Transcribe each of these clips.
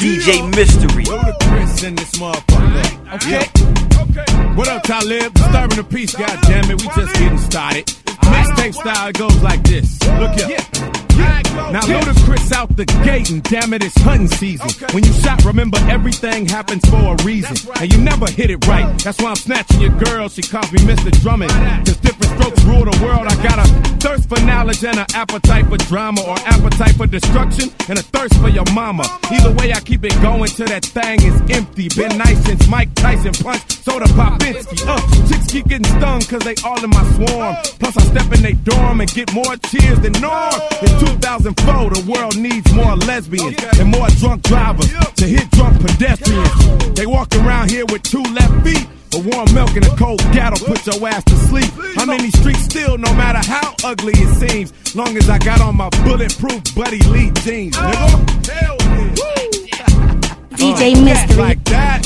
DJ Mystery. Ludacris in this motherfucker. Okay. What up, Talib? Disturbing the peace, goddammit. We just getting started. Mixtape style, it goes like this. Look here. Now Ludacris out the gate, and damn it, it's hunting season. When you shot, remember everything happens for a reason. And you never hit it right. That's why I'm snatching your girl. She calls me Mr. Drummond. Cause different strokes rule the world. I got a thirst for knowledge and an appetite for drama, or appetite for destruction and a thirst for your mama. Either way, I keep it going till that thing is empty. Been nice since Mike Tyson punched Soda Popinski. Chicks keep getting stung cause they all in my swarm. Plus I step in they dorm and get more cheers than norm. In 2004, the world needs more lesbians and more drunk drivers to hit drunk pedestrians. They walk around here with 2 left feet. A warm milk and a cold gat'll put your ass to sleep. I'm in these streets still, no matter how ugly it seems. Long as I got on my bulletproof Buddy Lee jeans, nigga. DJ Mystery. Like that.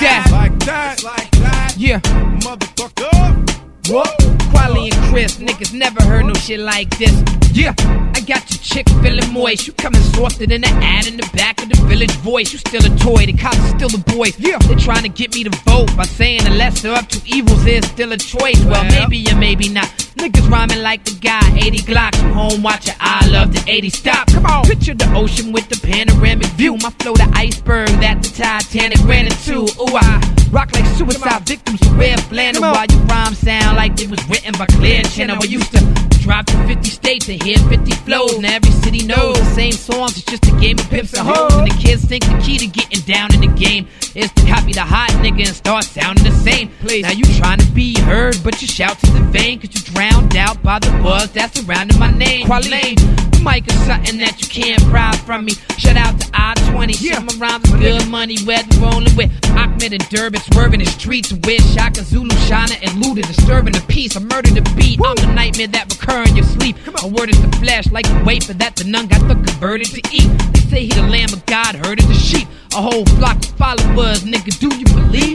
Yeah. Motherfucker. What? Quali and Chris, niggas never heard no shit like this. Yeah, I got your chick feeling moist. You coming softer than the ad in the back of the Village Voice. You still a toy, the cops are still the boys. Yeah, they trying to get me to vote by saying the lesser of two evils is still a choice. Well, maybe or maybe not. Niggas rhyming like the guy, 80 Glocks from home watching I Love the 80. Stop, come on. Picture the ocean with the panoramic view. My flow the iceberg that the Titanic ran into. Ooh, I rock like suicide victims who wear flannel while you rhyme sound like it was written by Clear Channel. I used to drive to 50 states and hear 50 flows. Now every city knows the same songs. It's just a game of pimps and hoes. And the kids think the key to getting down in the game is to copy the hot nigga and start sounding the same. Now you trying to be heard, but your shouts is in vain, cause you drowned out by the buzz that's surrounding my name. Quality, mic is something that you can't pry from me. Shout out to I-20, some of my rhymes is good money. Weather rolling with Ahmed and Durbin, swerving the streets with Shaka Zulu, Shana and Luda, disturbing the peace. I murder the beat. I'm the nightmare that recur in your sleep. My word is the flesh, like the wafer that the nun got the converted to eat. They say he the lamb of God, herded the sheep. A whole flock of followers, nigga, do you believe?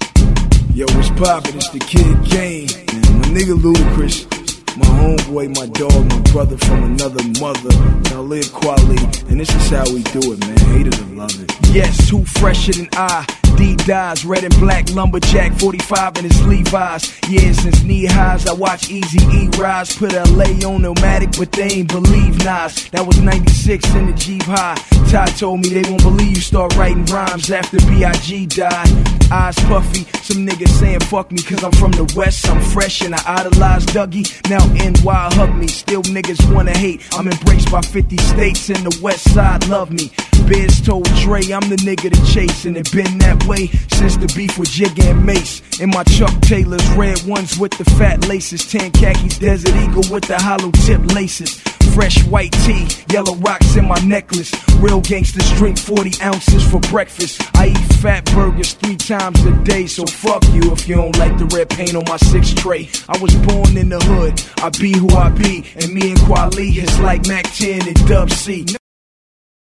Yo, what's poppin'? It's the Kid Game. My nigga Ludacris, my homeboy, my dog, my brother from another mother. Talib Kweli, and this is how we do it, man. Hate it or love it. Yes, who fresher than I? D-Dies, red and black lumberjack, 45 in his Levi's. Yeah, since knee highs, I watch Eazy-E rise. Put LA on Illmatic, but they ain't believe Nas. That was 96 in the Jeep High. Ty told me they won't believe you start writing rhymes after B.I.G. died. Eyes puffy, some niggas saying fuck me cause I'm from the West. I'm fresh and I idolize Dougie. Now NY hug me, still niggas wanna hate. I'm embraced by 50 states and the West Side love me. Biz told Dre I'm the nigga to chase, and it been that way since the beef with Jigga and Mace. In my Chuck Taylors, red ones with the fat laces, tan khakis, Desert Eagle with the hollow tip laces. Fresh white tee, yellow rocks in my necklace. Real gangsters drink 40 ounces for breakfast. I eat fat burgers 3 times a day, so fuck you if you don't like the red paint on my 6 tray. I was born in the hood, I be who I be, and me and Kweli is like Mac 10 and Dub C.